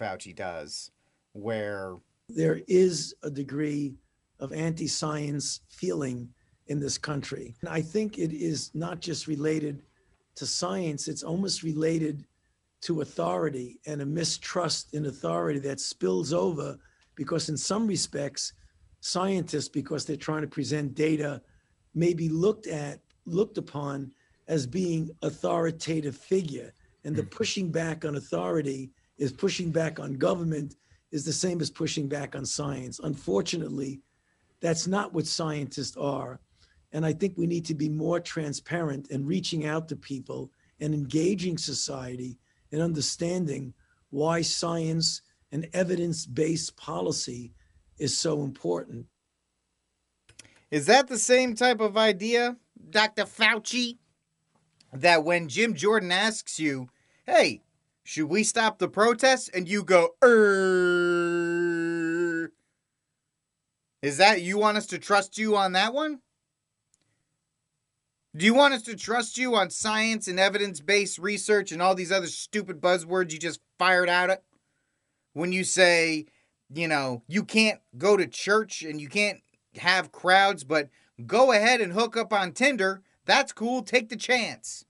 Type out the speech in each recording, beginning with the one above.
Fauci does, where There is a degree of anti-science feeling in this country. And I think it is not just related to science, it's almost related to authority and a mistrust in authority that spills over because in some respects, scientists, because they're trying to present data, may be looked upon as being authoritative figure. And the pushing back on authority is pushing back on government is the same as pushing back on science. Unfortunately, that's not what scientists are. And I think we need to be more transparent in reaching out to people and engaging society in understanding why science and evidence based policy is so important. is that the same type of idea, Dr. Fauci? That when Jim Jordan asks you, hey, should we stop the protests? And you go, Is that, you want us to trust you on that one? Do you want us to trust you on science and evidence-based research and all these other stupid buzzwords you just fired out when you say, you can't go to church and you can't have crowds, but go ahead and hook up on Tinder? That's cool. Take the chance.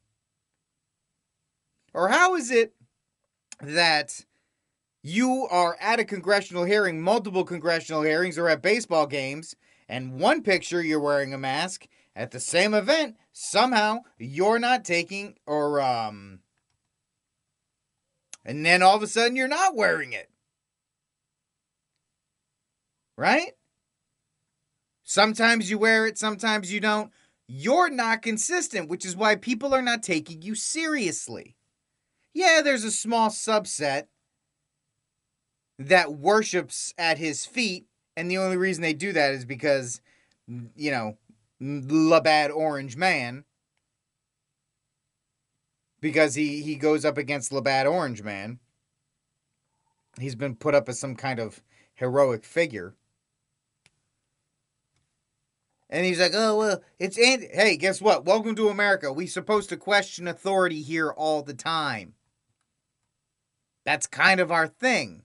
Or how is it that you are at a congressional hearing, multiple congressional hearings, or at baseball games, and one picture you're wearing a mask, at the same event, somehow you're not taking, and then all of a sudden you're not wearing it. Right? Sometimes you wear it, sometimes you don't. You're not consistent, which is why people are not taking you seriously. Yeah, there's a small subset that worships at his feet, and the only reason they do that is because, the bad orange man, because he goes up against the bad orange man. He's been put up as some kind of heroic figure. And he's like, oh, well, it's hey, guess what? Welcome to America. We're supposed to question authority here all the time. That's kind of our thing.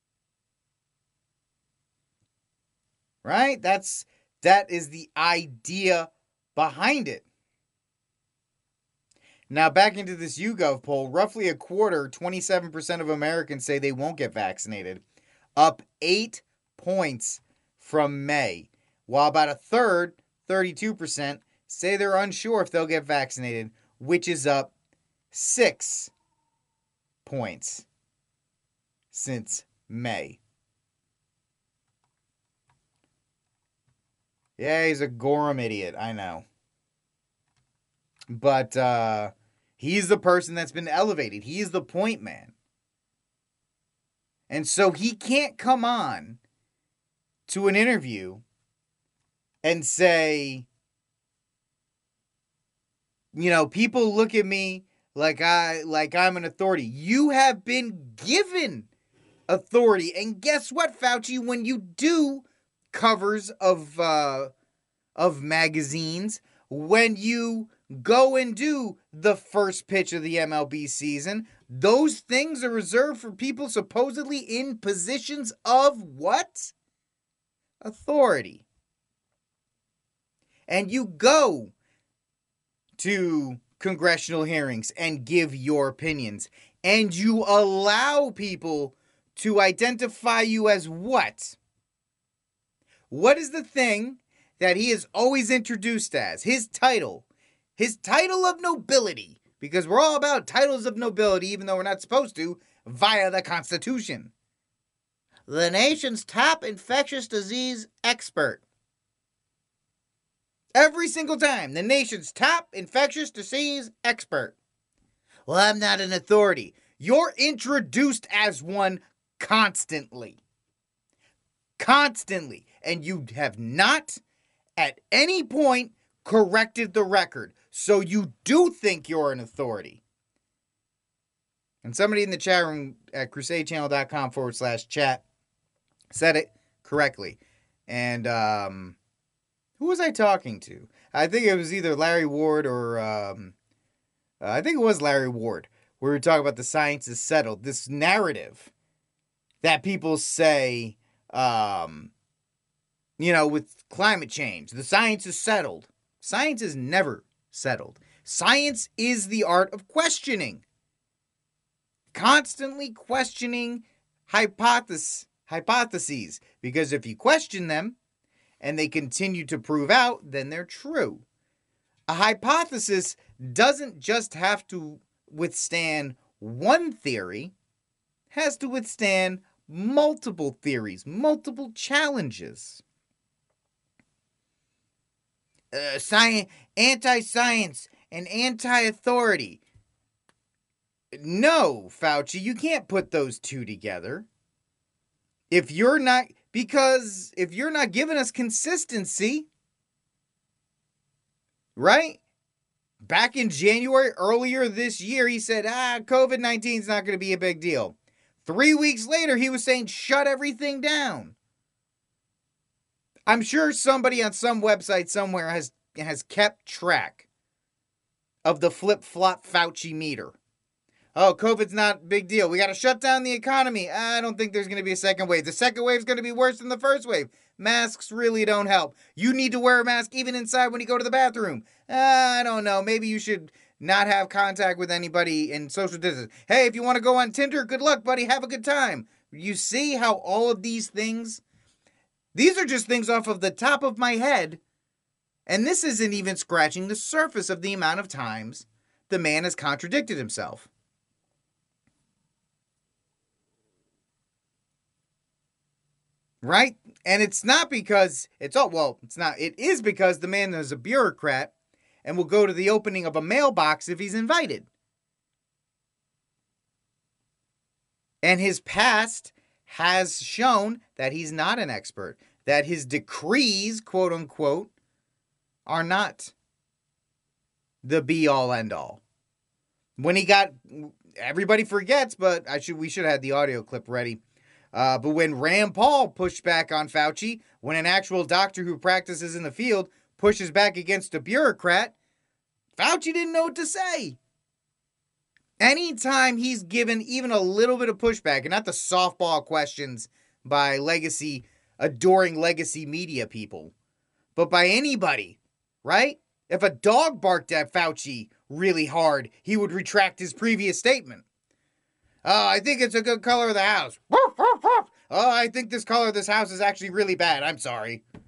Right? That is the idea behind it. Now, back into this YouGov poll, roughly a quarter, 27% of Americans say they won't get vaccinated, up 8 points from May, while about a third, 32%, say they're unsure if they'll get vaccinated, which is up 6 points since May. Yeah, he's a Gorham idiot, I know. But he's the person that's been elevated. He's the point man. And so he can't come on to an interview and say, people look at me like I'm an authority. You have been given authority. And guess what, Fauci? When you do covers of magazines, when you go and do the first pitch of the MLB season, those things are reserved for people supposedly in positions of what? Authority. And you go to congressional hearings and give your opinions, and you allow people to identify you as what? What is the thing that he is always introduced as? His title of nobility, because we're all about titles of nobility, even though we're not supposed to, via the Constitution. The nation's top infectious disease expert. Every single time, the nation's top infectious disease expert. Well, I'm not an authority. You're introduced as one constantly. Constantly. And you have not, at any point, corrected the record. So you do think you're an authority. And somebody in the chat room at crusadechannel.com/chat said it correctly. And who was I talking to? I think it was either Larry Ward or I think it was Larry Ward. We were talking about the science is settled. This narrative that people say, with climate change, the science is settled. Science is never settled. Science is the art of questioning. Constantly questioning hypotheses. Because if you question them and they continue to prove out, then they're true. A hypothesis doesn't just have to withstand one theory, it has to withstand multiple theories, multiple challenges. Anti-science and anti-authority. No, Fauci, you can't put those two together. If you're not giving us consistency, right? Back in January, earlier this year, he said, COVID-19 is not going to be a big deal. 3 weeks later, he was saying, shut everything down. I'm sure somebody on some website somewhere has kept track of the flip-flop Fauci meter. Oh, COVID's not a big deal. We got to shut down the economy. I don't think there's going to be a second wave. The second wave is going to be worse than the first wave. Masks really don't help. You need to wear a mask even inside when you go to the bathroom. I don't know. Maybe you should not have contact with anybody in social distance. Hey, if you want to go on Tinder, good luck, buddy. Have a good time. You see how all of these things, these are just things off of the top of my head. And this isn't even scratching the surface of the amount of times the man has contradicted himself. Right? And it's not because it is because the man is a bureaucrat and will go to the opening of a mailbox if he's invited. And his past has shown that he's not an expert, that his decrees, quote unquote, are not the be all end all. When he got, everybody forgets, but we should have had the audio clip ready. But when Rand Paul pushed back on Fauci, when an actual doctor who practices in the field pushes back against a bureaucrat, Fauci didn't know what to say. Anytime he's given even a little bit of pushback, and not the softball questions by adoring legacy media people, but by anybody, right? If a dog barked at Fauci really hard, he would retract his previous statement. Oh, I think it's a good color of the house. Oh, I think this color of this house is actually really bad. I'm sorry.